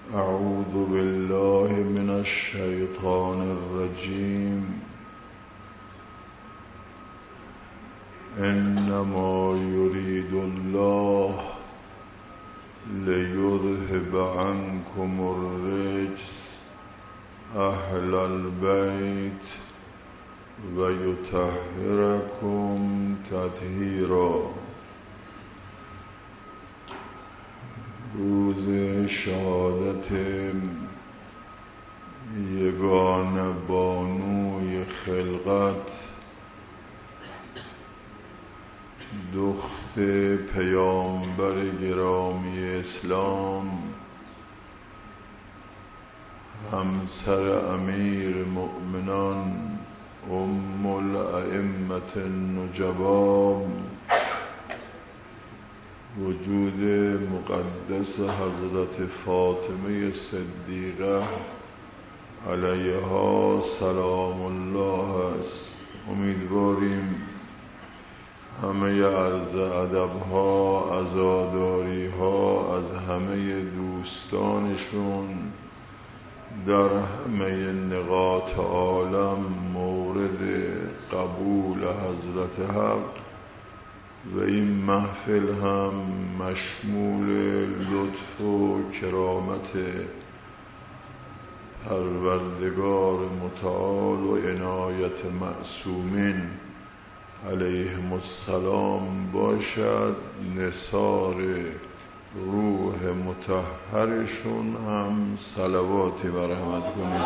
أعوذ بالله من الشيطان الرجيم. إنما يريد الله ليذهب عنكم الرجس أهل البيت ويطهركم تطهيرا. روز شهادت یگانه بانوی خلقت، دخت پیامبر گرامی اسلام، همسر امیر مؤمنان ام الائمة النجبا، وجود مقدس حضرت فاطمه صدیقه علیها سلام الله است. امیدواریم همه عرض ادب‌ها، عزاداری‌ها از همه دوستانشون در همه نقاط عالم مورد قبول حضرت حق و این محفل هم مشمول لطف و کرامت پروردگار متعال و عنایت معصومین علیهم السلام باشد. نثار روح مطهرشون هم صلواتی و رحمت کنید.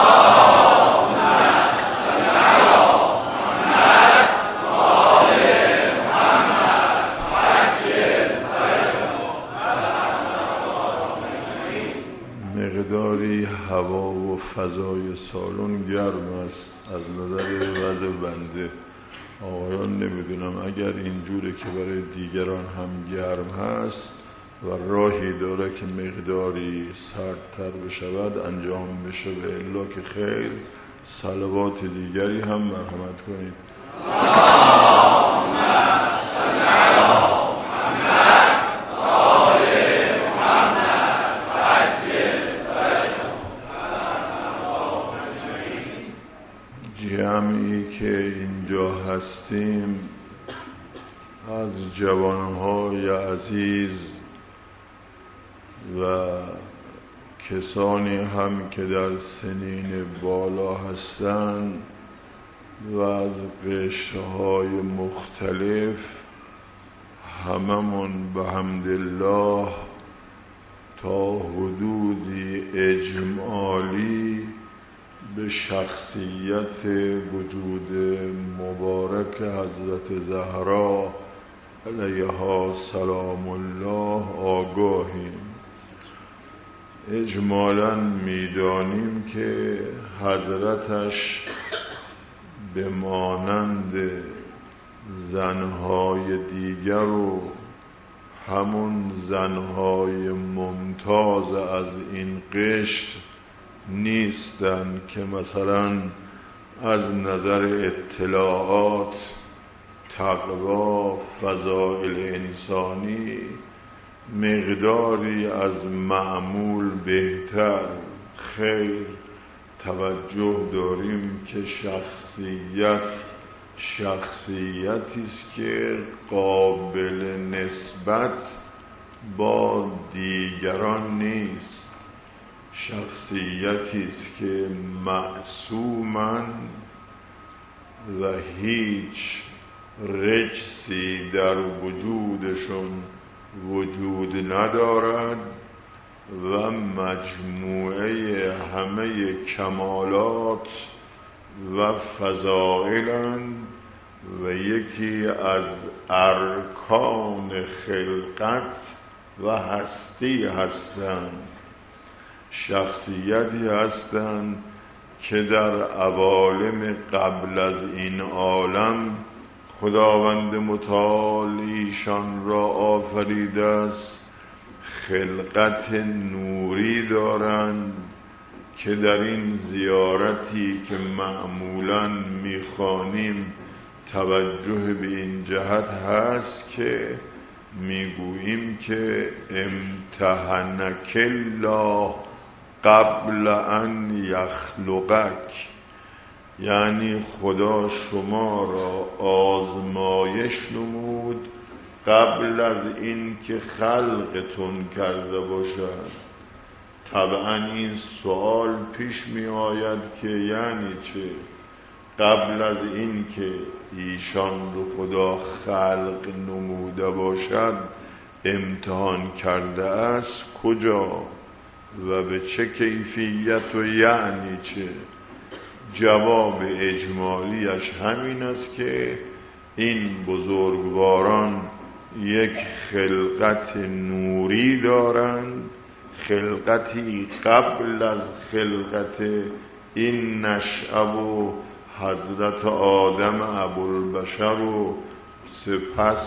مقداری هوا و فضای سالن گرم است از نظر وضع بنده. آقایان نمیدونم اگر اینجوره که برای دیگران هم گرم هست و راهی داره که مقداری سردتر بشود انجام بشه، به الا که خیر. صلوات دیگری هم مرحمت کنید. جمعی که اینجا هستیم از جوانهای عزیز و کسانی هم که در سنین بالا هستند و از قشرهای مختلف، هممون به حمدالله تا حدودی اجمالی به شخصیت وجود مبارک حضرت زهرا علیها سلام الله آگاهیم. اجمالاً میدانیم که حضرتش به مانند زنهای دیگر و همون زنهای ممتاز از این قشر نیستند که مثلا از نظر اطلاعات، تقوا، فضائل انسانی مقداری از معمول بهتر. خیر، توجه داریم که شخصیتی است که قابل نسبت با دیگران نیست. شخصیتی است که معصوماً و هیچ رجسی در وجودشون وجود ندارد و مجموعه همه کمالات و فضائلند و یکی از ارکان خلقت و هستی هستند. شخصیتی هستند که در عوالم قبل از این عالم خداوند متعال ایشان را آفریده است. خلقت نوری دارند که در این زیارتی که معمولاً می‌خوانیم توجه به این جهت هست که میگوییم که امتحنک الله قبل ان یخلقک، یعنی خدا شما را آزمایش نمود قبل از این که خلقتون کرده باشد. طبعا این سوال پیش می آید که یعنی چه؟ قبل از این که ایشان رو خدا خلق نموده باشد امتحان کرده است کجا و به چه کیفیت و یعنی چه؟ جواب اجمالیش همین است که این بزرگواران یک خلقت نوری دارند، خلقتی قبل از خلقت این نشأه و حضرت آدم ابوالبشر و سپس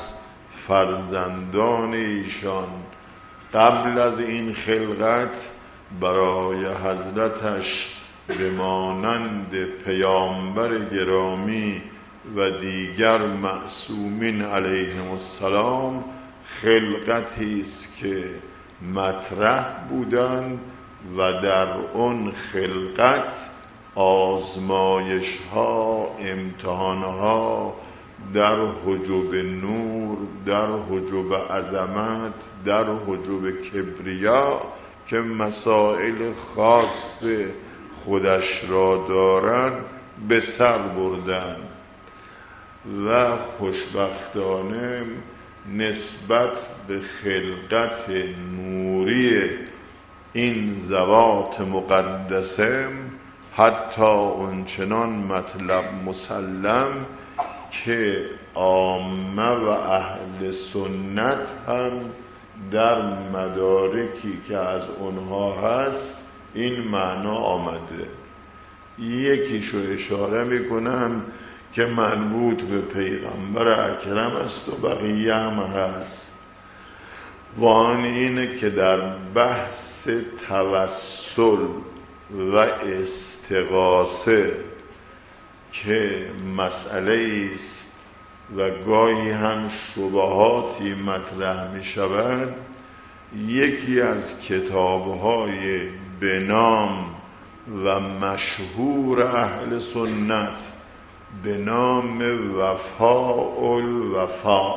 فرزندان ایشان. قبل از این خلقت برای حضرتش به مانند پیامبر گرامی و دیگر معصومین علیهم السلام خلقتی است که مطرح بودند و در اون خلقت آزمایش ها، امتحان ها در حجب نور، در حجب عظمت، در حجب کبریا که مسائل خاص خودش را دارد به سر بردند و خوشبختانه نسبت به خلقت نوری این ذوات مقدسه حتی اونچنان مطلب مسلم که عامه و اهل سنت هم در مدارکی که از اونها هست این معنا آمده. یکیشو اشاره میکنم که مربوط به پیغمبر اکرم است و بقیه هم هست و آن اینه که در بحث توسل و استغاثه که مسئله است و گاهی هم شبهاتی مطرح می شود، یکی از کتاب‌های به نام و مشهور اهل سنت به نام وفاء الوفا،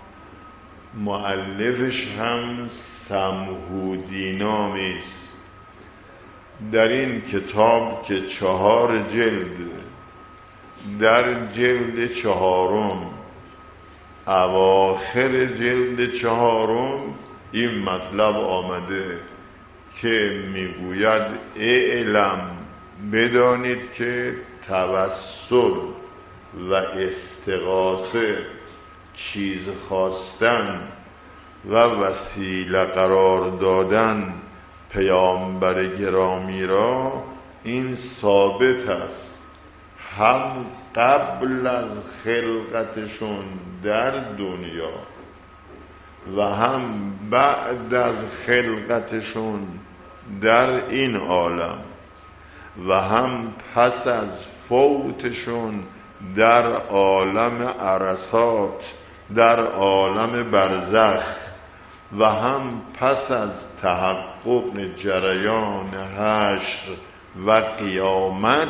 مؤلفش هم سمهودی نامی است. در این کتاب که 4 جلد، در جلد 4 اواخر جلد 4 این مطلب آمده که میگوید اعلم، بدانید که توسل و استغاثه، چیز خواستن و وسیله قرار دادن پیامبر گرامی را، این ثابت است هم قبل از خلقتشون در دنیا و هم بعد از خلقتشون در این عالم و هم پس از فوتشون در عالم عرصات، در عالم برزخ و هم پس از تحقق جریان حشر و قیامت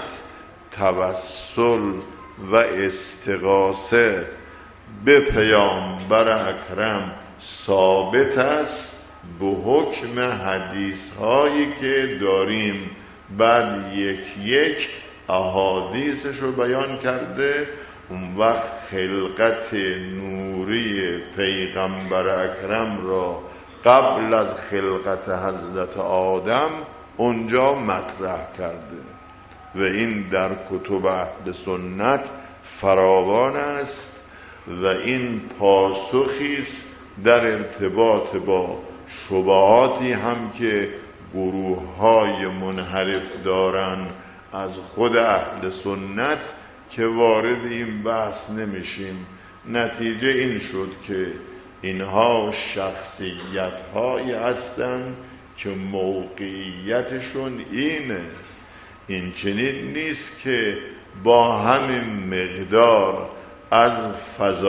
توسل و استغاثه به پیامبر اکرم ثابت است به حکم حدیث هایی که داریم. بعد یک احادیثش رو بیان کرده. اون وقت خلقت نوری پیغمبر اکرم را قبل از خلقت حضرت آدم اونجا مطرح کرده و این در کتب اهل سنت فراوان است و این پاسخی است در ارتباط با شبهاتی هم که گروه‌های منحرف دارند از خود اهل سنت که وارد این بحث نمیشیم. نتیجه این شد که اینها شخصیت‌هایی هستند که موقعیتشون اینه، این چنین نیست که با همین مقدار از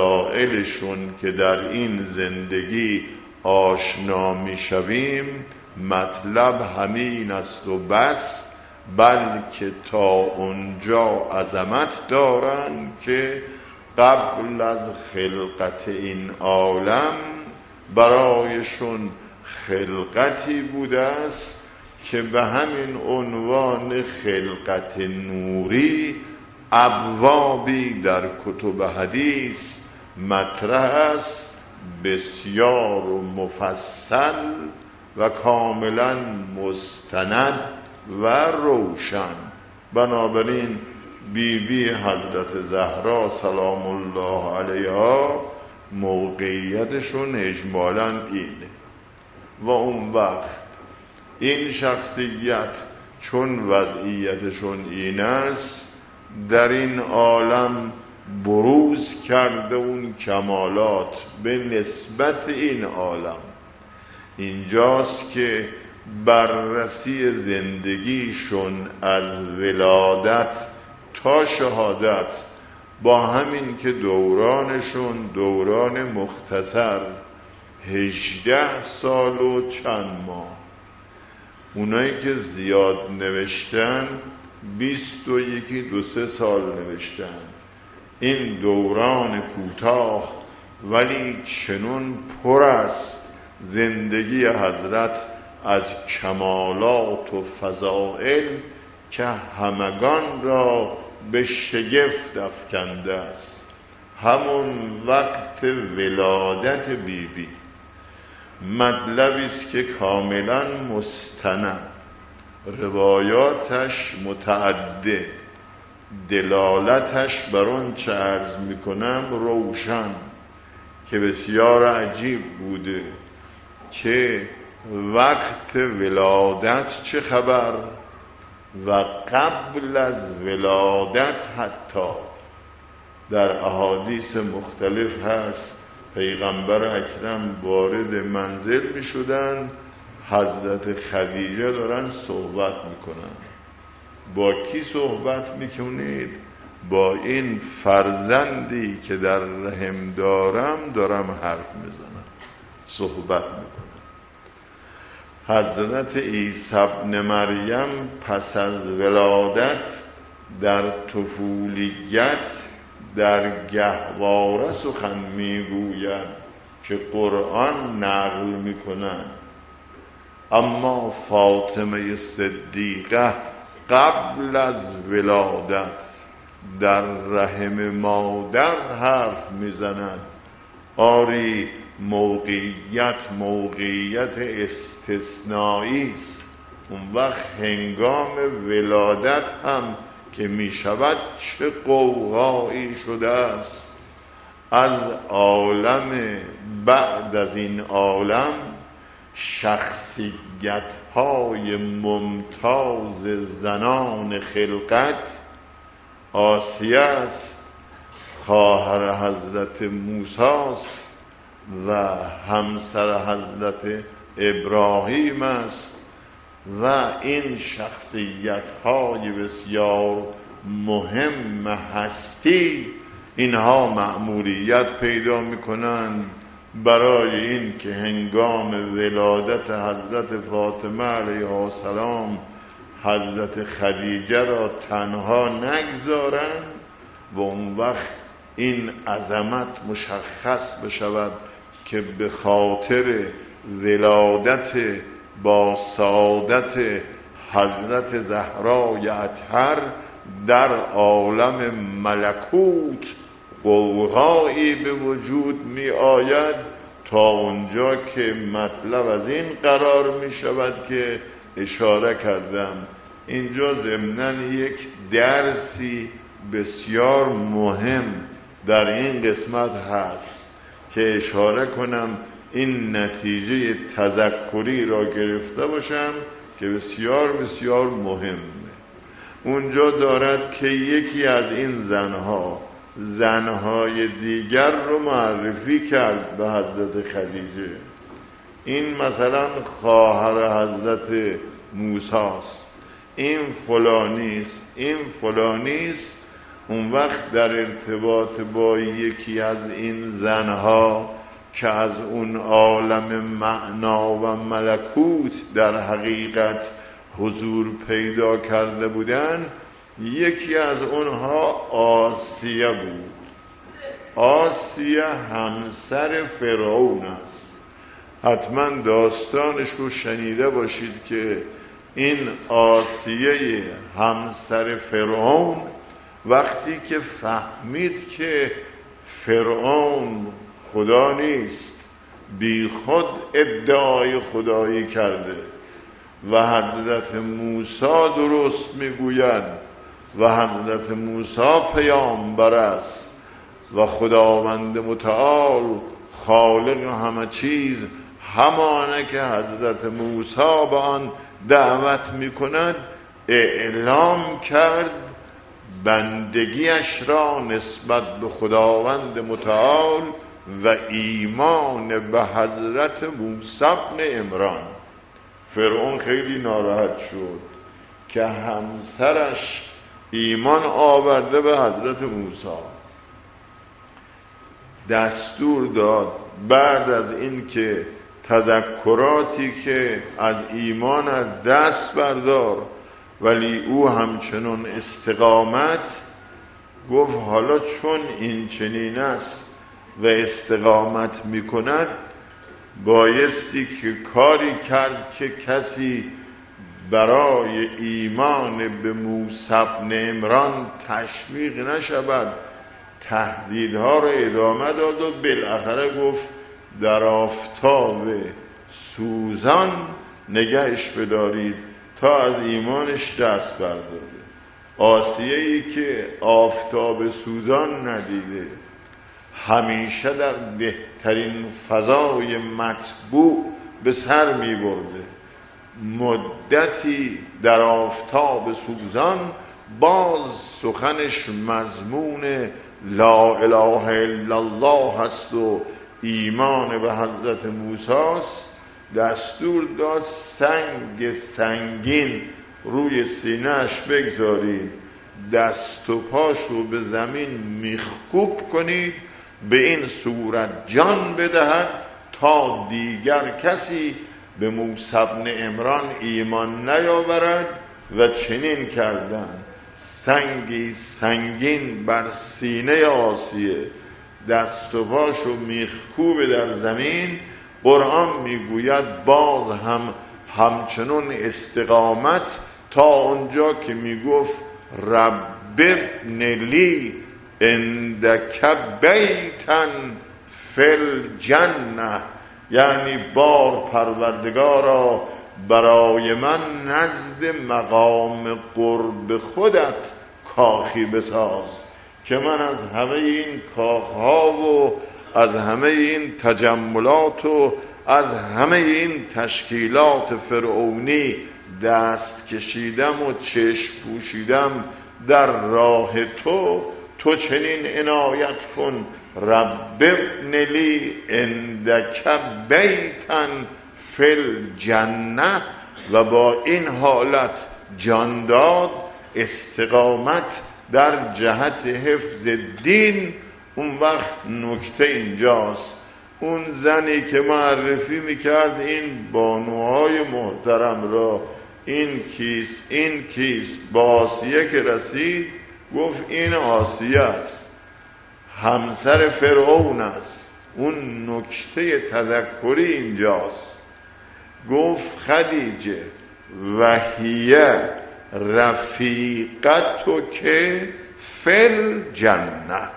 فضائلشون که در این زندگی آشنا میشویم مطلب همین است و بس، بلکه تا اونجا عظمت دارن که قبل از خلقت این عالم برایشون خلقتی بوده است که به همین عنوان خلقت نوری ابوابی در کتب حدیث مطرح است، بسیار و مفصل و کاملا مستند و روشن. بنابراین بیبی حضرت زهرا سلام الله علیها موقعیتشون اجمالاً اینه. و اون وقت این شخصیت چون وضعیتشون این است، در این عالم بروز کرده اون کمالات به نسبت این عالم. اینجاست که بررسی زندگیشون از ولادت تا شهادت با همین که دورانشون دوران مختصر 18 سال و چند ماه، اونایی که زیاد نوشتن 21-2-3 سال نوشتن. این دوران کوتاه ولی چنون پر است زندگی حضرت از کمالات و فضائل که همگان را به شگفت افکنده است. همون وقت ولادت بیبی مطلبی است که کاملا مستند، روایاتش متعدد، دلالتش بر اون چه عرض میکنم روشن، که بسیار عجیب بوده که وقت ولادت چه خبر و قبل از ولادت حتی در احادیث مختلف هست. پیغمبر اکرم وارد منزل می شدن، حضرت خدیجه دارن صحبت میکنن. با کی صحبت میکنید؟ با این فرزندی که در رحم دارم حرف میزنم، صحبت میکنم. حضرت عیسی ابن مریم پس از ولادت در طفولیت در گهواره سخن میگوید که قرآن نقل میکنن، اما فاطمه صدیقه قبل از ولادت در رحم مادر حرف میزنند. آری موقعیت استثنایی است. اون وقت هنگام ولادت هم که می شود چه قوقایی شده است. از عالم بعد از این عالم شخصیت های ممتاز زنان خلقت، آسیه است خواهر حضرت موسی است و همسر حضرت ابراهیم است، و این شخصیت های بسیار مهم هستی اینها مأموریت پیدا میکنند برای این که هنگام ولادت حضرت فاطمه علیها السلام حضرت خدیجه را تنها نگذارند و اون وقت این عظمت مشخص بشود که به خاطر ولادت با سعادت حضرت زهرای اطهر در عالم ملکوت قوقایی به وجود می آید، تا اونجا که مطلب از این قرار می شود که اشاره کردم. اینجا ضمناً یک درسی بسیار مهم در این قسمت هست که اشاره کنم، این نتیجه تذکری را گرفته باشم که بسیار بسیار مهمه. اونجا دارد که یکی از این زنهای دیگر رو معرفی کرد به حضرت خدیجه. این مثلا خواهر حضرت موسی است، این فلانیست، این فلانیست. اون وقت در ارتباط با یکی از این زنها که از اون عالم معنا و ملکوت در حقیقت حضور پیدا کرده بودن. یکی از اونها آسیه بود. آسیه همسر فرعون است. حتما داستانش رو شنیده باشید که این آسیه همسر فرعون وقتی که فهمید که فرعون خدا نیست، بی خود ادعای خدایی کرده و حضرت موسی درست میگوید و حضرت موسی پیامبر است و خداوند متعال خالق همه چیز همانه که حضرت موسی به آن دعوت میکند، اعلام کرد بندگیش را نسبت به خداوند متعال و ایمان به حضرت موسی بن عمران. فرعون خیلی ناراحت شد که همسرش ایمان آورده به حضرت موسی. دستور داد بعد از این که تذکراتی که از ایمان از دست بردار ولی او همچنان استقامت، گفت حالا چون این چنین است و استقامت میکند بایستی که کاری کرد که کسی برای ایمان به موسی بن عمران تشویق نشود. تهدیدها را ادامه داد و بالاخره گفت در آفتاب سوزان نگهش بدارید تا از ایمانش دست برداره. آسیه‌ای که آفتاب سوزان ندیده، همیشه در بهترین فضای مطبوع به سر می برده، مدتی در آفتاب سوزان باز سخنش مضمون لا اله الا الله هست و ایمان به حضرت موسی است. دستور داد سنگ سنگین روی سینه‌اش بگذارید، دست و پاشو به زمین میخکوب کنید، به این صورت جان بدهد تا دیگر کسی به موسی بن عمران ایمان نیاورد. و چنین کردن. سنگی سنگین بر سینه آسیه، دست و پاشو میخکوب در زمین. قرآن میگوید باز همچنون استقامت تا اونجا که میگفت رب ابن لی عندک بیتا فی الجنه، یعنی بار پروردگارا برای من نزد مقام قرب خودت کاخی بساز که من از همه این کاخها و از همه این تجملات و از همه این تشکیلات فرعونی دست کشیدم و چشم پوشیدم در راه تو چنین عنایت کن. رب ابن لی عندک بیتا فی الجنه. و با این حالت جان داد، استقامت در جهت حفظ دین. اون وقت نکته اینجاست، اون زنی که معرفی میکرد این بانوهای محترم را، این کیس با آسیه که رسید گفت این آسیه است، همسر فرعون است. اون نکته تذکری اینجاست. گفت خدیجه وحیه رفیقتو که فی الجنه.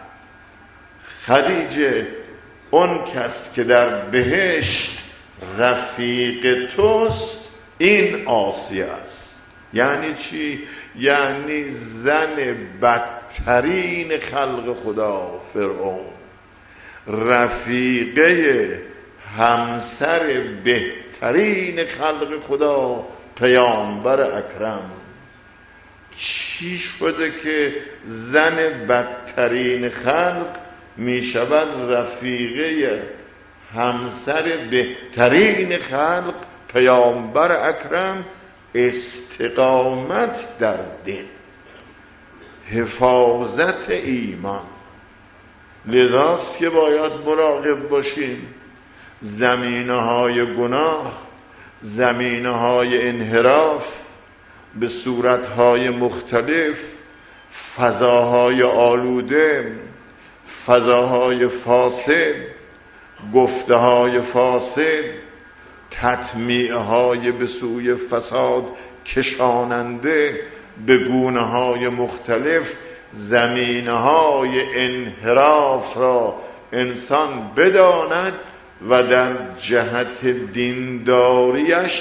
خدیجه اون کس که در بهشت رفیق توست این آسیه است. یعنی چی؟ یعنی زن بدترین خلق خدا فرعون، رفیقه همسر بهترین خلق خدا پیامبر اکرم. چی شده که زن بدترین خلق می شود رفیقه همسر بهترین خلق پیامبر اکرم؟ استقامت در دین، حفاظت ایمان. لذاست که باید مراقب باشیم زمینه‌های گناه، زمینه‌های انحراف به صورت‌های مختلف، فضاهای آلوده، فضاهای فاسد، گفته‌های فاسد، تطمیع‌های به سوی فساد کشاننده به گونه‌های مختلف، زمینه‌های انحراف را انسان بداند و در جهت دینداریش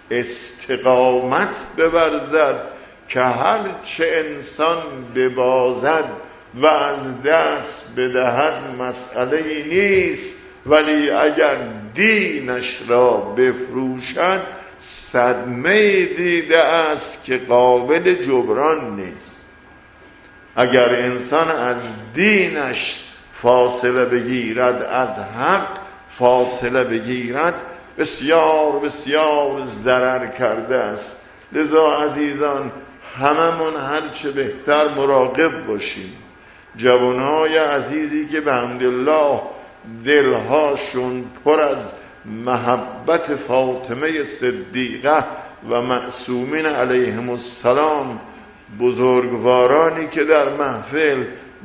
استقامت بورزد که هر چه انسان ببازد و از دست بدهد مسئله نیست، ولی اگر دینش را بفروشد صدمه دیده است که قابل جبران نیست. اگر انسان از دینش فاصله بگیرد، از حق فاصله بگیرد، بسیار بسیار ضرر کرده است. لذا عزیزان هممون هرچه بهتر مراقب باشیم. جوانهای عزیزی که به حمدالله دلهاشون پر از محبت فاطمه صدیقه و معصومین علیهم السلام، بزرگوارانی که در محفل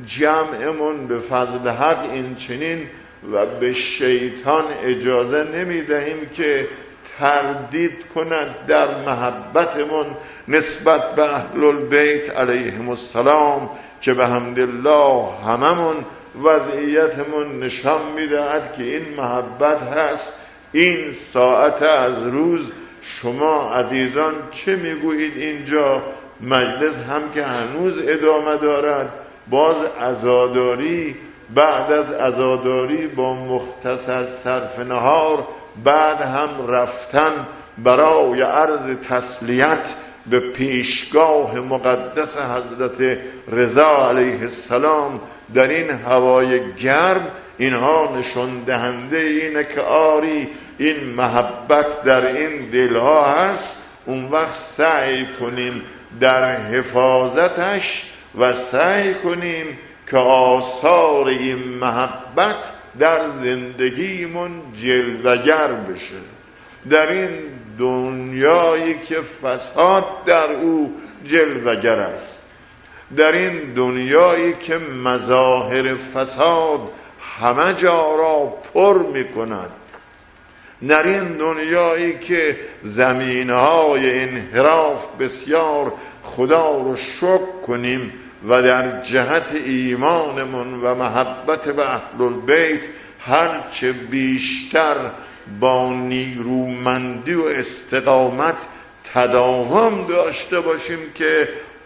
جمعمون به فضل حق این چنین و به شیطان اجازه نمیدهیم که تردید کند در محبتمون نسبت به اهل البیت علیهم السلام که به حمدالله هممون وضعیتمون نشان میدهد که این محبت هست. این ساعت از روز شما عزیزان چه میگویید؟ اینجا مجلس هم که هنوز ادامه دارد، باز عزاداری، بعد از عزاداری با مختصر صرف نهار، بعد هم رفتن برای عرض تسلیت به پیشگاه مقدس حضرت رضا علیه السلام در این هوای گرم. اینها نشان دهنده اینه که آری این محبت در این دلها هست. اون وقت سعی کنیم در حفاظتش و سعی کنیم که آثار این محبت در زندگیمون جلوه‌گر بشه. در این دنیایی که فساد در او جلوه‌گر است، در این دنیایی که مظاهر فساد همه جا را پر می کند، در این دنیایی که زمینهای انحراف بسیار، خدا رو شکر کنیم و در جهت ایمانمون و محبت به اهل البیت هرچه بیشتر با نیرومندی و استقامت تداوم داشته باشیم که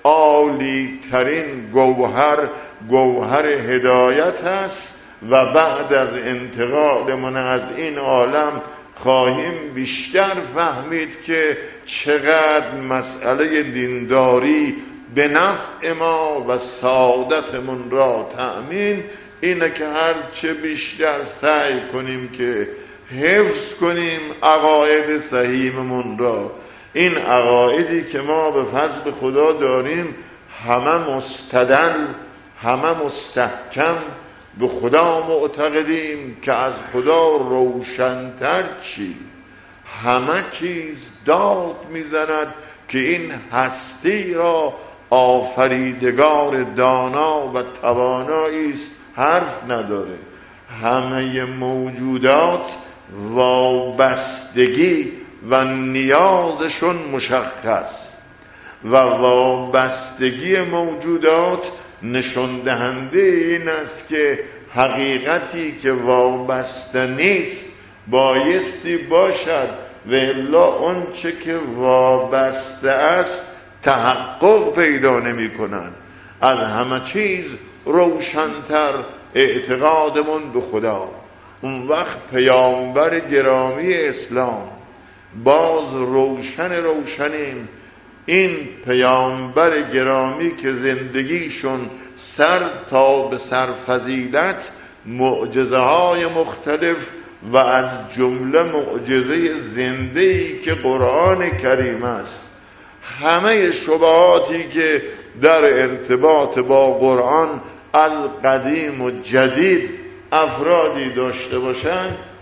عالی ترین گوهر هدایت است و بعد از انتقالمون از این عالم خواهیم بیشتر فهمید که چقدر مسئله دینداری به نفع ما و سعادتمون را تأمین اینه که هرچه بیشتر سعی کنیم که حفظ کنیم عقاید صحیحمون را. این عقایدی که ما به فضل خدا داریم همه مستدل، همه مستحکم، به خدا معتقدیم که از خدا روشن‌تر چی؟ همه چیز داد میزند که این هستی را آفریدگار دانا و توانایی است، حرف نداره. همه موجودات وابستگی و نیازشون مشخص و وابستگی موجودات نشان دهنده این است که حقیقتی که وابسته نیست بایستی باشد و الا اون چه که وابسته است تحقق پیدا نمی کنند. از همه چیز روشن‌تر اعتقادمون به خدا. اون وقت پیامبر گرامی اسلام باز روشنیم. این پیامبر گرامی که زندگیشون سر تا به سر فضیلت معجزه های مختلف و از جمله معجزه زنده‌ای که قرآن کریم است، همه شبهاتی که در ارتباط با قرآن از قدیم و جدید افرادی داشته باشند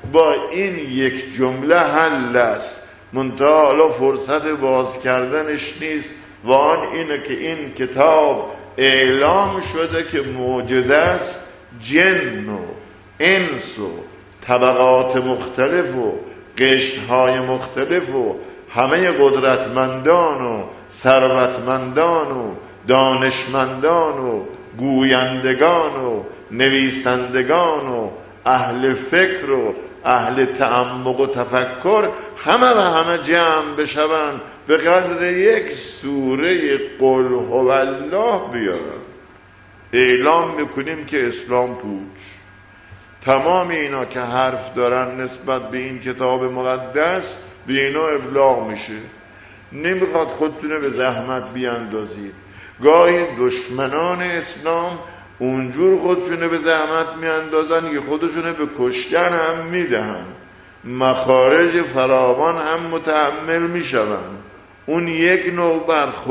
با این یک جمله حل است. منتها حالا فرصت باز کردنش نیست و آن اینه که این کتاب اعلام شده که موجوده است جن و انس و طبقات مختلف و قشرهای مختلف و همه قدرتمندان و ثروتمندان و دانشمندان و گویندگان و نویسندگان و اهل فکر و اهل تعمق و تفکر همه جمع بشوند به قدر یک سوره قل هو الله بیارن. اعلام میکنیم که اسلام پوچ. تمام اینا که حرف دارن نسبت به این کتاب مقدس به اینا ابلاغ میشه. نمیخواد خودتونه به زحمت بیاندازید. گاهی دشمنان اسلام اونجور خودشونه به زحمت میاندازن که خودشونه به کشتن هم میدهن، مخارج فراوان هم متحمل میشون. اون یک نوع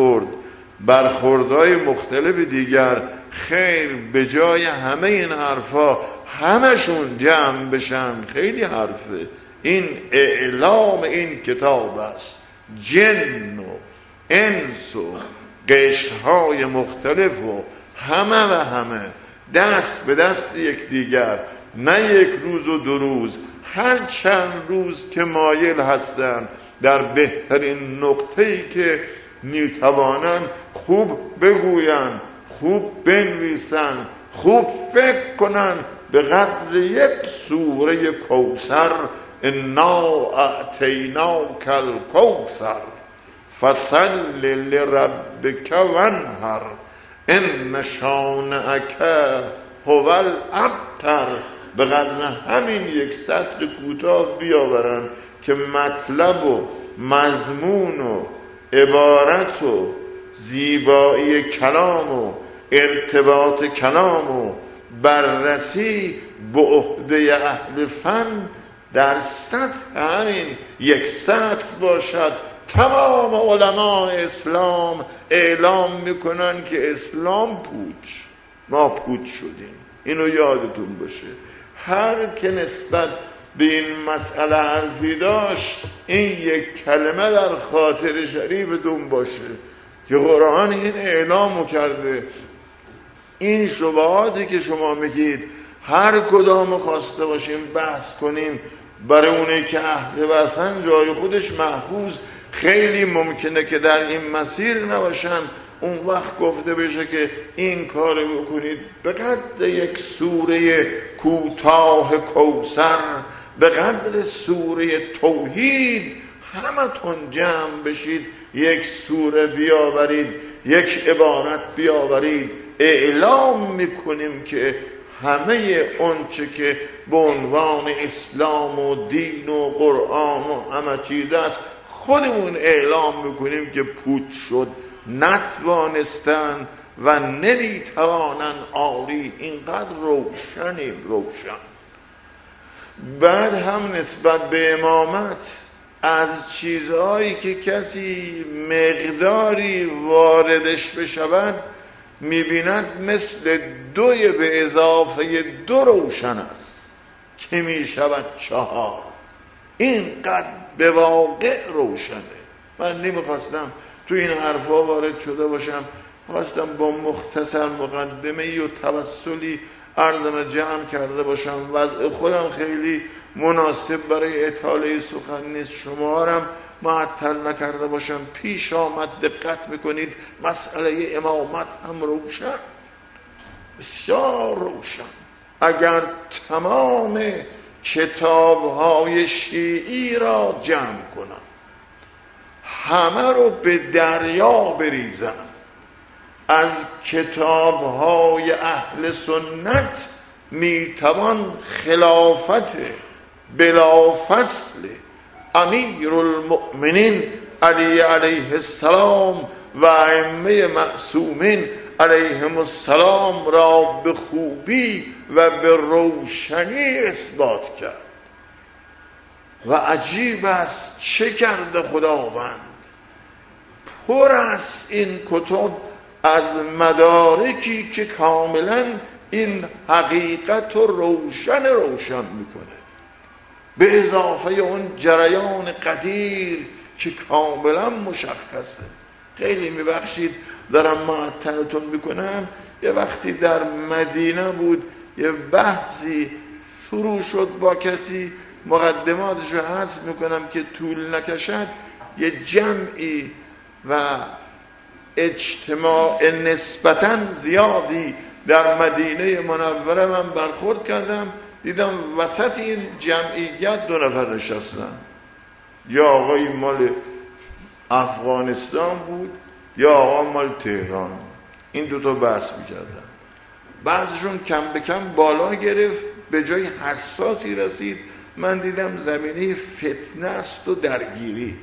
برخوردهای مختلف دیگر خیر به جای همه این حرفا همشون جمع بشن خیلی حرفه. این اعلام این کتاب است. جن و انس و قشرهای مختلف و همه دست به دست یکدیگر، نه یک روز و 2 روز، هر چند روز که مایل هستند در بهترین نقطه‌ای که میتوانند خوب بگویند، خوب بنویسند، خوب فکر کنند به قدر یک سوره کوثر. انا اعطیناک الکوثر فصل لربک وانحر ان شانئک هو الابتر. به قدر همین یک سطر کوتاه بیاورن که مطلب و مضمون و عبارت و زیبایی کلام و ارتباط کلام و بررسی به عهده اهل فن در سطح همین یک سطر باشد. تمام علما اسلام اعلام میکنن که اسلام پوچ، ما پوچ شدیم. اینو یادتون باشه. هر که نسبت به این مسئله حرفی داشت این یک کلمه در خاطر شریفتون باشه که قرآن این اعلامو کرده. این شبهاتی که شما میگید هر کدامو خواسته باشیم بحث کنیم، برای اونه که اهل وطن جای خودش محفوظ، خیلی ممکنه که در این مسیر نباشن. اون وقت گفته بشه که این کار بکنید به قدر یک سوره کوتاه کوثر، به قدر سوره توحید همتون جمع بشید، یک سوره بیاورید، یک عبارت بیاورید. اعلام میکنیم که همه اونچه که به عنوان اسلام و دین و قرآن و همه چیز است خودمون اعلام میکنیم که پوچ شد، نتوانستن و نمیتوانن. آری اینقدر روشن. بعد هم نسبت به امامت از چیزهایی که کسی مقداری واردش بشود میبیند مثل 2 به اضافه 2 روشن است که میشود 4. اینقدر به واقع روشنه. من نمیخواستم تو این حرفا وارد شده باشم، خواستم با مختصر مقدمه و توسلی عرضم جمع کرده باشم. وضع خودم خیلی مناسب برای اطاله سخن نیست، شما هم معطل نکرده باشم. پیش آمد دقت میکنید مسئله امامت هم روشن، بسیار روشن. اگر تمام کتاب‌های شیعی را جمع کنم، همه رو به دریا بریزم، از کتاب‌های اهل سنت میتوان خلافت بلافصل امیر المؤمنین علی علیه السلام و ائمه معصومین علیهم السلام را به خوبی و به روشنی اثبات کرد. و عجیب است چه کرده خداوند، پر است این کتب از مدارکی که کاملا این حقیقت رو روشن میکنه. به اضافه اون جریان قدیر که کاملا مشخصه. خیلی میبخشید دارم معطلتون میکنم. یه وقتی در مدینه بود، یه بحثی شروع شد با کسی، مقدماتش رو حذف میکنم که طول نکشد. یه جمعی و اجتماع نسبتاً زیادی در مدینه منوره من برخورد کردم، دیدم وسط این جمعیت 2 نفر نشستن. یا آقای مال افغانستان بود یا آقا مال تهران. این 2 تا بحث میکردن. بعضشون کم به کم بالا گرفت، به جای حساسی رسید. من دیدم زمینه فتنه است و درگیری.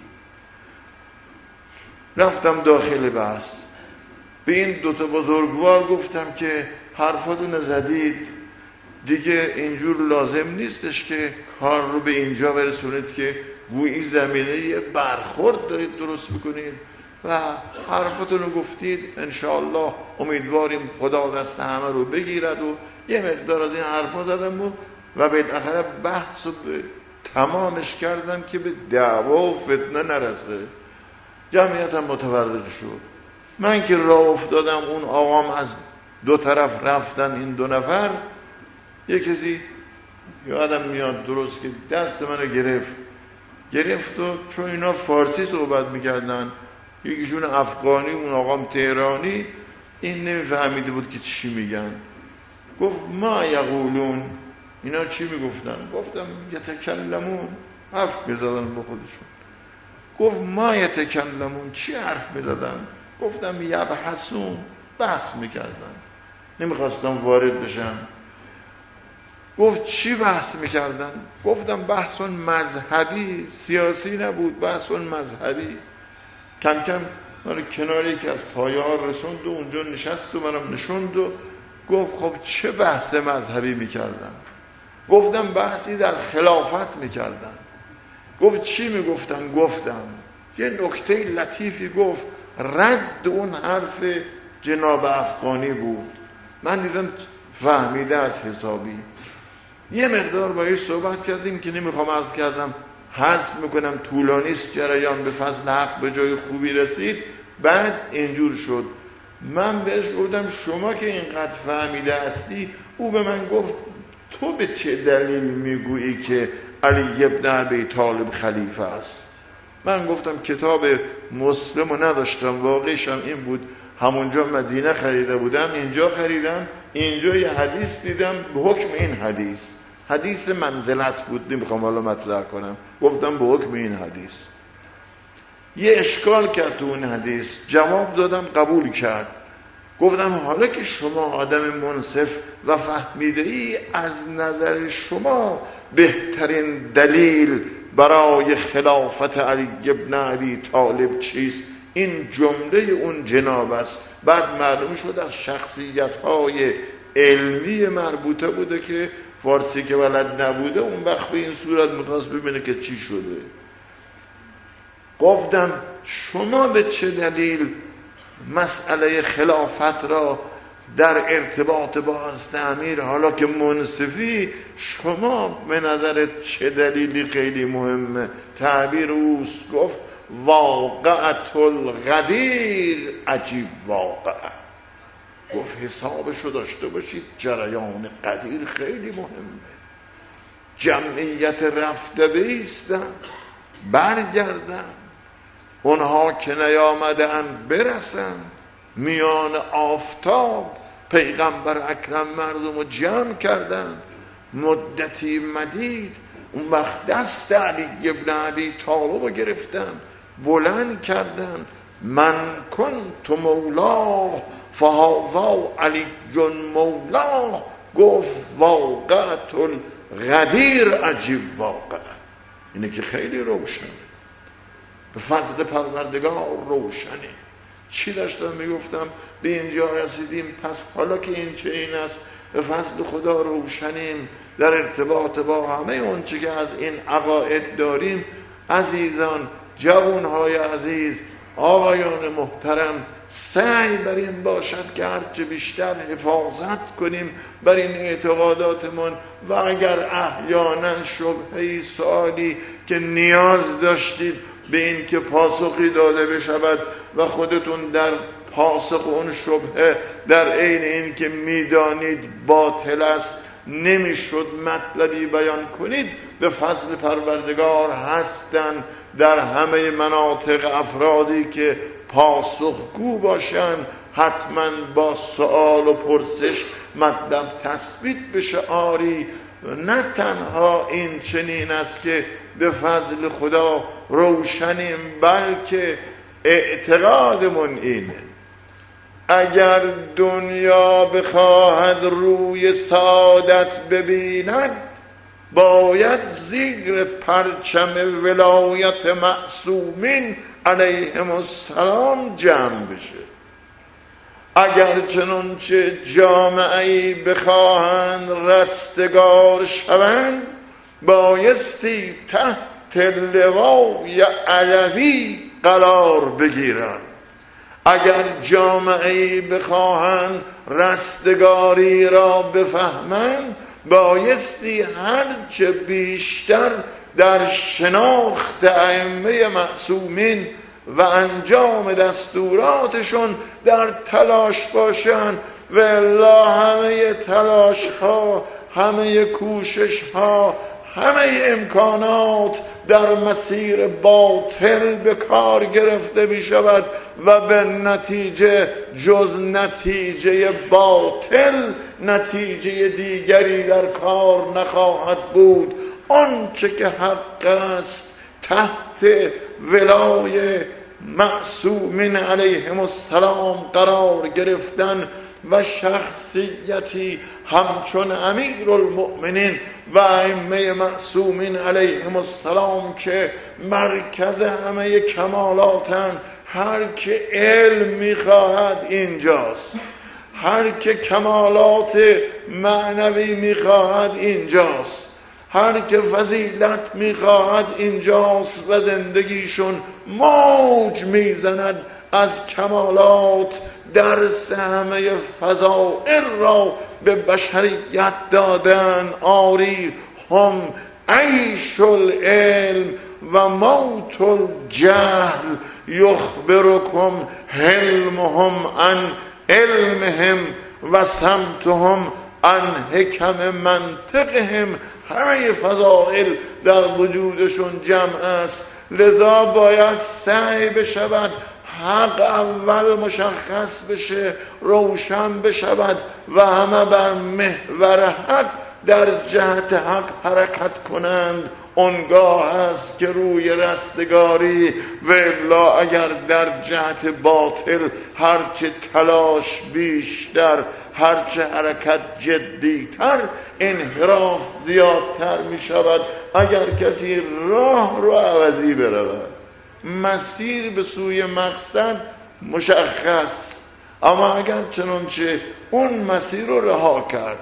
رفتم داخل بحث، به این 2 تا بزرگوار گفتم که حرفاتون زدید، دیگه اینجور لازم نیستش که کار رو به اینجا برسونید که گویی زمینه یه برخورد دارید درست میکنید و حرفاتون رو گفتید. انشاءالله امیدواریم خدا دست همه رو بگیرد. و یه مقدار از این حرفا زدم و بالاخره بحث رو تمامش کردم که به دعوا و فتنه نرسه. جمعیت هم متوجه شد. من که راه افتادم، اون آقام از 2 طرف رفتن. این 2 نفر، یک کسی یادم میاد درست که دست منو گرفت و چون اینا فارسی صحبت میکردن، یکیشون افغانی، اون آقام تهرانی، این نمیفهمیده بود که چی میگن. گفت ما یقولون، اینا چی میگفتن؟ گفتم یتکلمون، حرف میزدن با خودشون. گفت ما یتکلمون، چی حرف میزدن؟ گفتم یبحثون، بحث میکردن. نمیخواستم وارد بشم. گفت چی بحث میکردن؟ گفتم بحثون مذهبی، سیاسی نبود، بحثون مذهبی. کم کم من کنار یکی از پایه ها رسوند و اونجا نشست و منم نشوند و گفت خب چه بحث مذهبی میکردن؟ گفتم بحثی در خلافت میکردن. گفت چی میگفتن؟ گفتم یه نکته لطیفی گفت، رد اون حرف جناب افغانی بود. من دیدم فهمیده از حسابی. یه مقدار با ایش صحبت کردیم که نمیخوام عرض کردم، حذف میکنم، طولانیست جریان، به فضل حق به جای خوبی رسید. بعد اینجور شد. من بهش گفتم شما که اینقدر فهمیده هستی. او به من گفت تو به چه دلیل میگویی که علی ابن ابی طالب خلیفه است؟ من گفتم کتاب مسلم رو نداشتم، واقعیشم این بود، همونجا مدینه خریده بودم، اینجا خریدم، اینجا یه حدیث دیدم به حکم این حدیث منزلت بود، نمیخوام حالا مطرح کنم. گفتم به حکم این حدیث. یه اشکال کرد تو اون حدیث، جواب دادم، قبول کرد. گفتم حالا که شما آدم منصف و فهمیده ای، از نظر شما بهترین دلیل برای خلافت علی ابن ابی طالب چیست؟ این جمله اون جناب است. بعد معلوم شد از شخصیت‌های علمی مربوطه بوده که فارسی که بلد نبوده، اون وقت به این صورت می‌خواست ببینه که چی شده. گفتم شما به چه دلیل مسئله خلافت را در ارتباط با استعمیر، حالا که منصفی، شما به نظر چه دلیلی خیلی مهمه؟ تعبیر اوست، گفت واقعت الغدیر، عجیب واقعه. گفت حسابشو داشته باشید، جریان قدیر خیلی مهمه. جمعیت رفته بیستن، برگردن، اونها که نیامدن برسن، میان آفتاب پیغمبر اکرم مردم رو جمع کردن، مدتی مدید. اون وقت دست علی ابن ابی طالب رو گرفتن، بلند کردن، من کنت مولا فهذا علی مولا. گفت واقعت الغدیر، عجیب واقعه. اینه که خیلی روشنه، به فضل پروردگار روشنه. چی داشتم میگفتم؟ به اینجا رسیدیم. پس حالا که این چه این است، به فضل خدا روشنیم در ارتباط با همه اون چی که از این عقاید داریم. عزیزان، جوانهای عزیز، آقایان محترم، سعی بر این باشد که هرچه بیشتر حفاظت کنیم بر این اعتقاداتمون و اگر احیانا شبهه‌ای سوالی که نیاز داشتید به این که پاسخی داده بشود و خودتون در پاسخ اون شبهه در عین این که میدانید باطل است نمیشد مطلبی بیان کنید، به فضل پروردگار هستند در همه مناطق افرادی که پاسخگو باشند حتما با سؤال و پرسش مطلب تثبیت بشه. آری نه تنها این چنین است که به فضل خدا روشنیم، بلکه اعتقادمون اینه اگر دنیا بخواهد روی سعادت ببیند باید زیر پرچم ولایت معصومین علیهم السلام جمع بشه. اگر چنانچه جامعه‌ای بخواهند رستگار شوند بایستی تحت لوای علوی قرار بگیرند. اگر جامعه‌ای بخواهند رستگاری را بفهمند بایستی هرچه بیشتر در شناخت ائمه معصومین و انجام دستوراتشون در تلاش باشند و الا همه تلاش ها، همه کوشش ها، همه امکانات در مسیر باطل به کار گرفته می شود و به نتیجه جز نتیجه باطل نتیجه دیگری در کار نخواهد بود. آنچه که حق است تحت ولای معصومین علیهم السلام قرار گرفتن و شخصیتی همچون امیرالمؤمنین و ائمه معصومین علیهم السلام که مرکز همه کمالاتند. هر که علم میخواهد اینجاست، هر که کمالات معنوی میخواهد اینجاست، هر که فضیلت میخواهد اینجاست و زندگیشون موج میزند از کمالات. درس همه فضائل را به بشریت دادن. آری هم عیش العلم و موت الجهل یخبرکم حلمهم عن علمهم و سمتهم عن حکم منطقهم. همه فضائل در وجودشون جمع است، لذا باید سعی بشود حق اول مشخص بشه، روشن بشود و همه بر محور حق در جهت حق حرکت کنند. اونگاه است که روی رستگاری و الا اگر در جهت باطل هرچه تلاش بیشتر، هرچه حرکت جدیتر، انحراف زیادتر می شود. اگر کسی راه رو عوضی برود، مسیر به سوی مقصد مشخص، اما اگر چنانچه اون مسیر رو رها کرد،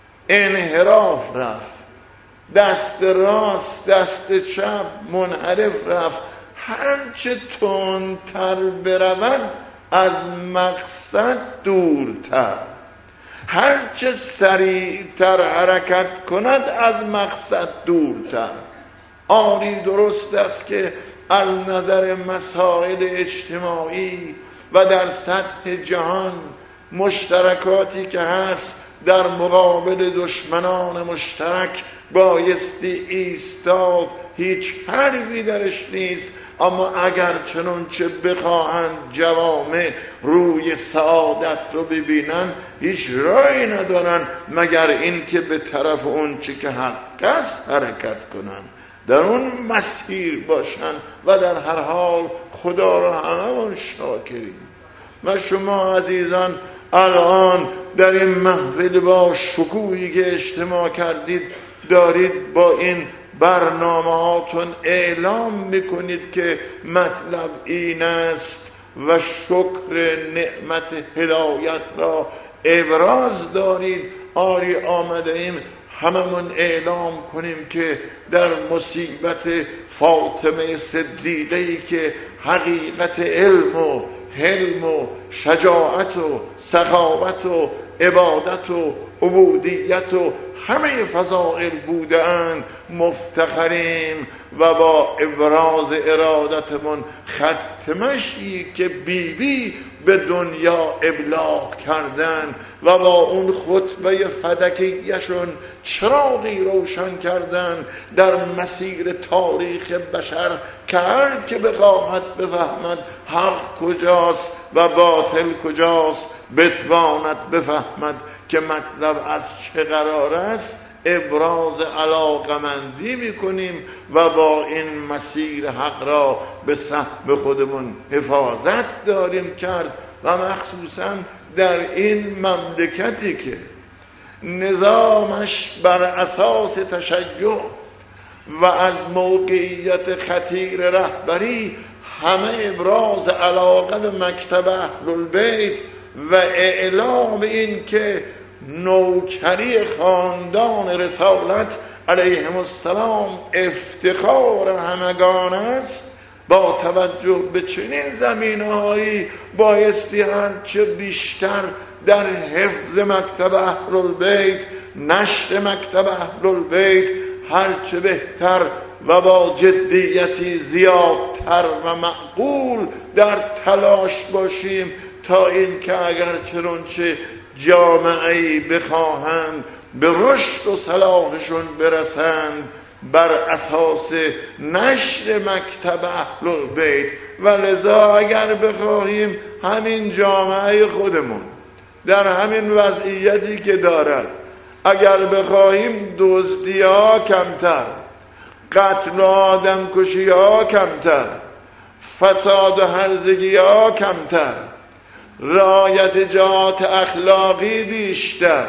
انحراف رفت، دست راست دست چپ منحرف رفت، هرچه تندتر برود از مقصد دورتر، هرچه سریعتر حرکت کند از مقصد دورتر. آری درست است که از نظر مسائل اجتماعی و در سطح جهان مشترکاتی که هست در مقابل دشمنان مشترک بایستی ایستاد، هیچ حرفی درش نیست. اما اگر چنانچه بخواهند جوامع روی سعادت رو ببینن هیچ راهی ندارن مگر این که به طرف اون چی که حق است حرکت کنن، در اون مسیر باشن و در هر حال خدا را هممون شاکریم. و شما عزیزان الان در این محفل با شکوهی که اجتماع کردید دارید با این برنامه هاتون اعلام میکنید که مطلب این است و شکر نعمت هدایت را ابراز دارید. آری آمده ایم هممون اعلام کنیم که در مصیبت فاطمه صدیقه‌ای که حقیقت علم و حلم و شجاعت و سخاوت و عبادت و عبودیت و همه فضائل بودند مفتخریم و با ابراز ارادتمون ختمشی که بیبی به دنیا ابلاغ کردن و با اون خطبه فدکیشون چراغی روشن کردن در مسیر تاریخ بشر که هر که بخواهد بفهمد حق کجاست و باطل کجاست بتواند بفهمد که مطلب از چه قرار است. ابراز علاقمندی میکنیم و با این مسیر حق را به سهم خودمون حفاظت داریم کرد و مخصوصا در این مملکتی که نظامش بر اساس تشیع و از موقعیت خطیر رهبری همه ابراز علاقه به مکتب اهل‌البیت و اعلام این که نوکری خاندان رسالت علیهم السلام افتخار همگان است، با توجه به چنین زمینه‌هایی بایستی هرچه بیشتر در حفظ مکتب اهل‌البیت، نشر مکتب اهل‌البیت هرچه بهتر و با جدیتی زیادتر و معقول در تلاش باشیم تا این که اگر چنانچه جامعه‌ای بخواهند به رشد و صلاحشون برسند بر اساس نشر مکتب اهل‌البیت و لذا اگر بخواهیم همین جامعه خودمون در همین وضعیتی که دارد، اگر بخواهیم دزدی‌ها کمتر، قتل و آدمکشی‌ها کمتر، فساد و هرزگی‌ها کمتر، رعایت جهات اخلاقی بیشتر،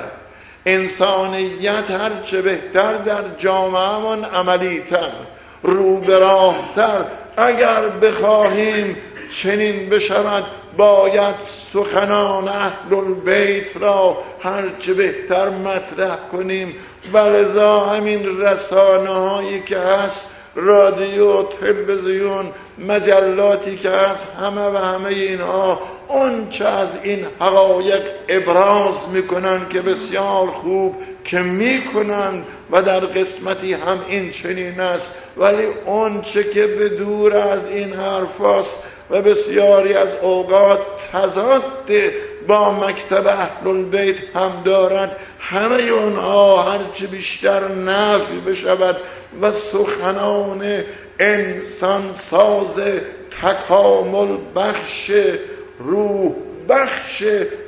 انسانیت هرچه بهتر در جامعه‌مون عملی‌تر، رو به راه‌تر اگر بخواهیم چنین بشود، باید سخنان اهل‌البیت را هرچه بهتر مطرح کنیم و لذا همین رسانه‌هایی که هست، رادیو، تلویزیون، مجلاتی که هست، همه اینها اون چه از این حقایق ابراز میکنن که بسیار خوب که میکنن و در قسمتی هم این چنین است، ولی اون چه که به دور از این حرفاست و بسیاری از اوقات تضاد با مکتب اهل‌البیت هم دارد، همه اونها هرچه بیشتر نفی بشود و سخنان انسان ساز، تکامل بخش، روح بخش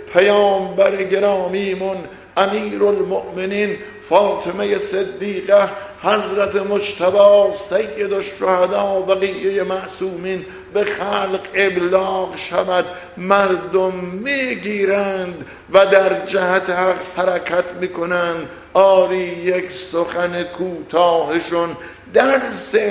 پیامبر گرامیمون امیرالمؤمنین فاطمه صدیقه، حضرت مجتبی سید الشهدا بقیه معصومین به خلق ابلاغ شود، مردم میگیرند و در جهت حق حرکت میکنند. آری یک سخن کوتاهشون درس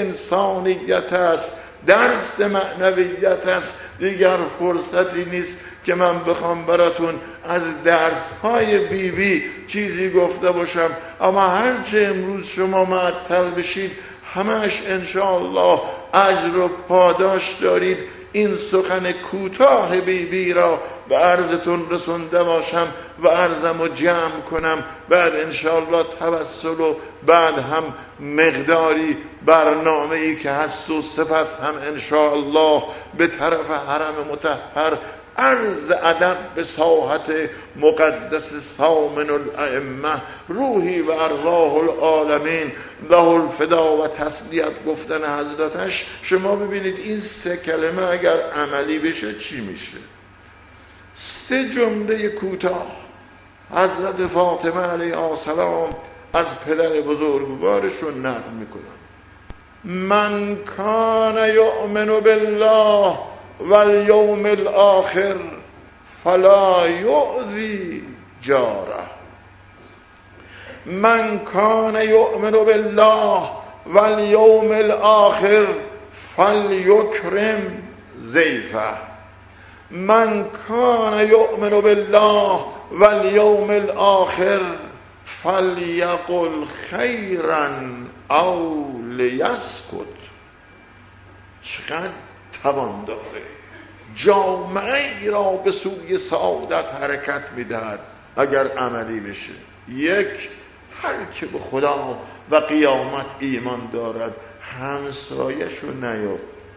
انسانیت است، درس معنویت است. دیگر فرصتی نیست که من بخوام براتون از درس‌های بیبی چیزی گفته باشم، اما هرچه امروز شما معطل بشید همش انشاءالله اجر و پاداش دارید. این سخن کوتاه بیبی را به عرضتون رسونده باشم و عرضم رو جمع کنم، بعد انشاءالله توسل و بعد هم مقداری برنامه‌ای که هست و سپس هم انشاءالله به طرف حرم مطهر عرض ادب به ساحت مقدس ثامن الائمه، روحی و ارواح العالمین له الفدا و تسلیت گفتن حضرتش. شما ببینید این 3 کلمه اگر عملی بشه چی میشه؟ 3 جمله کوتاه حضرت فاطمه علیها السلام از پدر بزرگوارشون نقل میکنن: من کان یؤمن بالله والیوم الاخر فلا یؤذی جاره. من کان یؤمن بالله والیوم الاخر فلیکرم ضیفه. من کان یؤمن بالله والیوم الاخر فلیقل خیرا او لیسکت. چقدر توان داره جامعه ای را به سوی سعادت حرکت میدهد اگر عملی بشه. یک، هر که به خدا و قیامت ایمان دارد همسایه شو نیاد،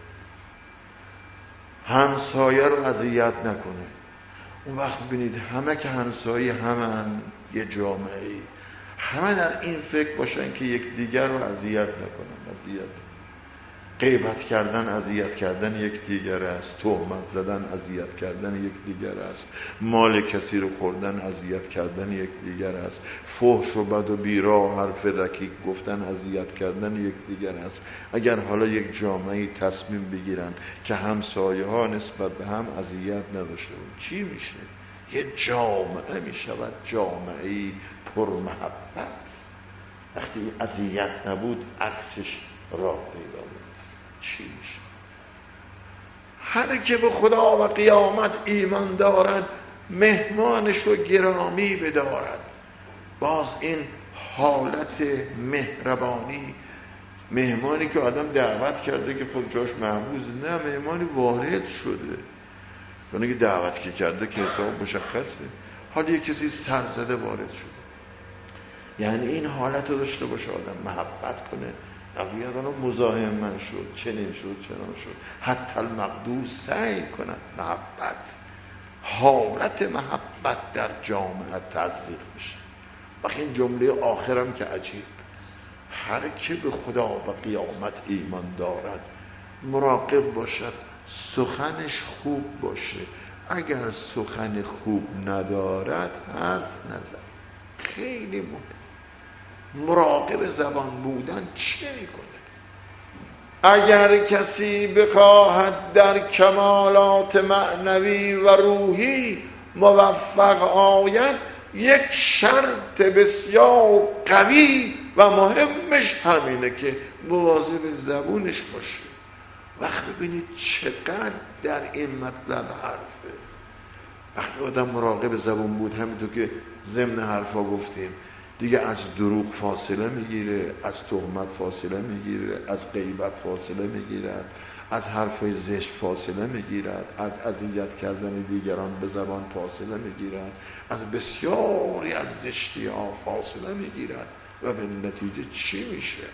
همسایه رو اذیت نکنه. اون وقت ببینید همه که همسایه همن، یه جامعه ای همه در این فکر باشن که یک دیگر رو اذیت نکنن. اذیت غیبت کردن اذیت کردن یک دیگر است، تهمت زدن اذیت کردن یک دیگر است، مال کسی رو خوردن اذیت کردن یک دیگر است، فحش و بد و بیرا حرف رکیک گفتن اذیت کردن یک دیگر است. اگر حالا یک جامعه تصمیم بگیرن که همسایه ها نسبت به هم اذیت نداشته بود، چی میشه؟ یه جامعه میشود جامعه پرمحبت. وقتی اذیت نبود عکسش راه پیدا بود. چی میشه؟ هر که به خدا و قیامت ایمان دارد مهمانش رو گرامی بدارد. باز این حالت مهربانی، مهمانی که آدم دعوت کرده که خب جاش محفوظ، نه مهمانی وارد شده، یعنی که دعوت که کرده که حساب مشخصه، حالا یک کسی سرزده وارد شده. یعنی این حالت رو داشته باشه آدم، محبت کنه، نباید آنو مزاحم من شد، چنین شد چنان شد، حتی المقدور سعی کنه محبت، حالت محبت در جامعه تزریق میشه. وقتی این جمله آخرم که عجیب، هر که به خدا و قیامت ایمان دارد مراقب باشد سخنش خوب باشه، اگر سخن خوب ندارد حرف نزد. خیلی مهم، مراقب زبان بودن چه میکنه. اگر کسی بخواهد در کمالات معنوی و روحی موفق آید، یک شرط بسیار قوی و مهمش همینه که مواظب زبونش باشه. وقت ببینید چقدر در این مطلب حرفه. وقتی آدم مراقب زبون بود، همینطور که ضمن حرفا گفتیم دیگه، از دروغ فاصله میگیره، از تهمت فاصله میگیره، از غیبت فاصله میگیرد، از حرفای زشت فاصله میگیرد، از اذیت کردن دیگران به زبان فاصله میگیرد، از بسیاری از زشتی ها فاصله میگیرد و به نتیجه چی میشه؟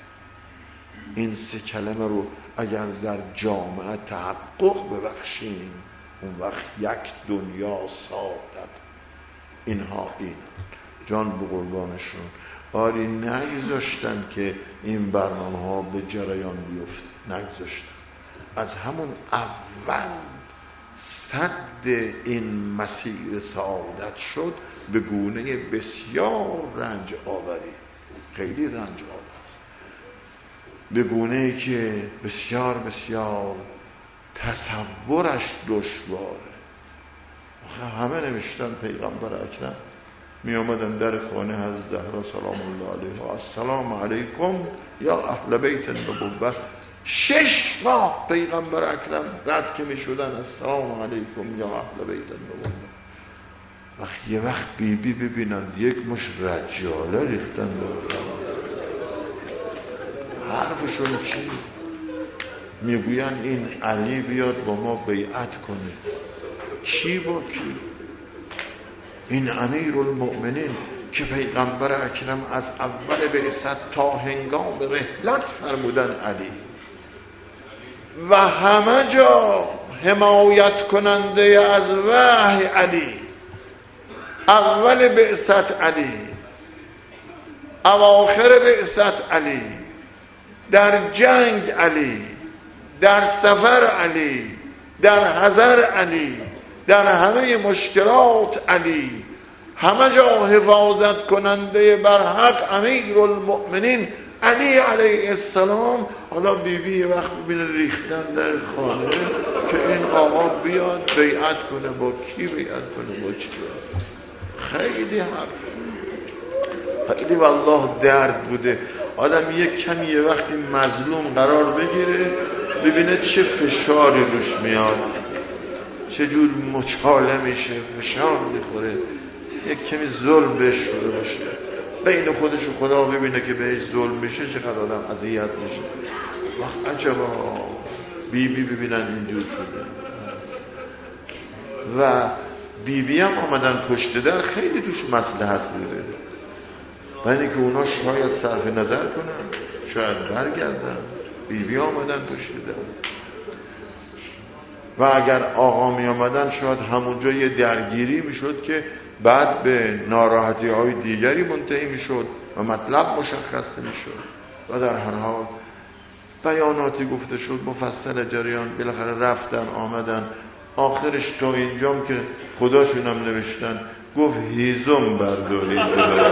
این سه کلمه رو اگر در جامعه تحقق ببخشیم، اون وقت یک دنیا سعادت. اینها این جان به قربانشون آری نگذاشتن که این برنامه ها به جریان بیفت، نگذاشتن. از همون اول صد این مسیر سعادت شد به گونه بسیار رنج آوری، خیلی رنج آور، به گونه‌ای که بسیار بسیار تصورش دشواره. همه نوشتن پیغمبر اکرم می آمدن در خانه حضرت زهرا سلام الله علیها، السلام علیکم یا اهل بیت النبوة. 6 ماه پیغمبر اکرم رد که می شدن السلام علیکم یا اهل بیت النبوة. وقتی یه وقت بیبی ببینن یک مش رجاله ریختن حرفشون چی؟ میگوین این علی بیاد با ما بیعت کنه. چی با کی؟ این امیرالمؤمنین که پیغمبر اکرم از اول بعثت تا هنگام رحلت فرمودن علی، و همه جا حمایت کننده از وحی علی، اول بعثت علی، اواخر بعثت علی، در جنگ علی، در سفر علی، در حضر علی، در همه مشکلات علی، همه جا حفاظت کننده بر حق امیرالمؤمنین علی علیه السلام. حالا بیبی وقت ببینه ریختن در خانه که این آقا بیاد بیعت کنه. با کی بیعت کنه؟ با چی؟ خیلی حرف، خیلی والله درد بوده. آدم یک کمی یه وقتی مظلوم قرار بگیره ببینه چه فشاری روش میاد، چه جور مچاله میشه، فشار میخوره، یک کمی ظلم بهش شده باشه. بین خودش و خدا ببینه که بهش ظلم میشه چقدر آدم اذیت میشه. وقت عجبا بیبی ببینن اینجور شده و بیبی هم آمدن پشت در خیلی توش مصلحت بوده، و اینکه اونا شاید صرف نظر کنن، شاید برگردن. بیبی آمدن پشت در و اگر آقا می آمدن شاید همونجا یه درگیری می شد که بعد به ناراحتی های دیگری منتهی می شد و مطلب مشخص می شد. و در هر حال بیاناتی گفته شد مفصل جریان، بالاخره رفتن آمدن، آخرش تا اینجام که خداشون هم نوشتن گفت هیزم بردارید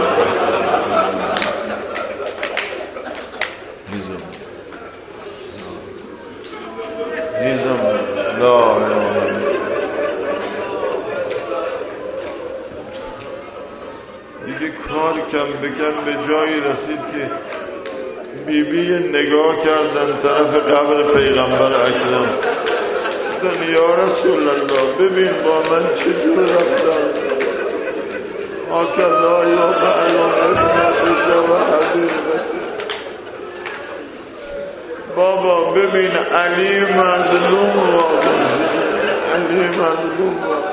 هیزم لا دیگه کار کم بکن به جایی رسید که بیبی نگاه کردن طرف قبر پیغمبر اکرم، یا رسول الله ببین با من چجور رفتن، آکلا یا بعلا اسمتش و حبیبت. بابا ببین علی مظلوم واقع، علی مظلوم واقع.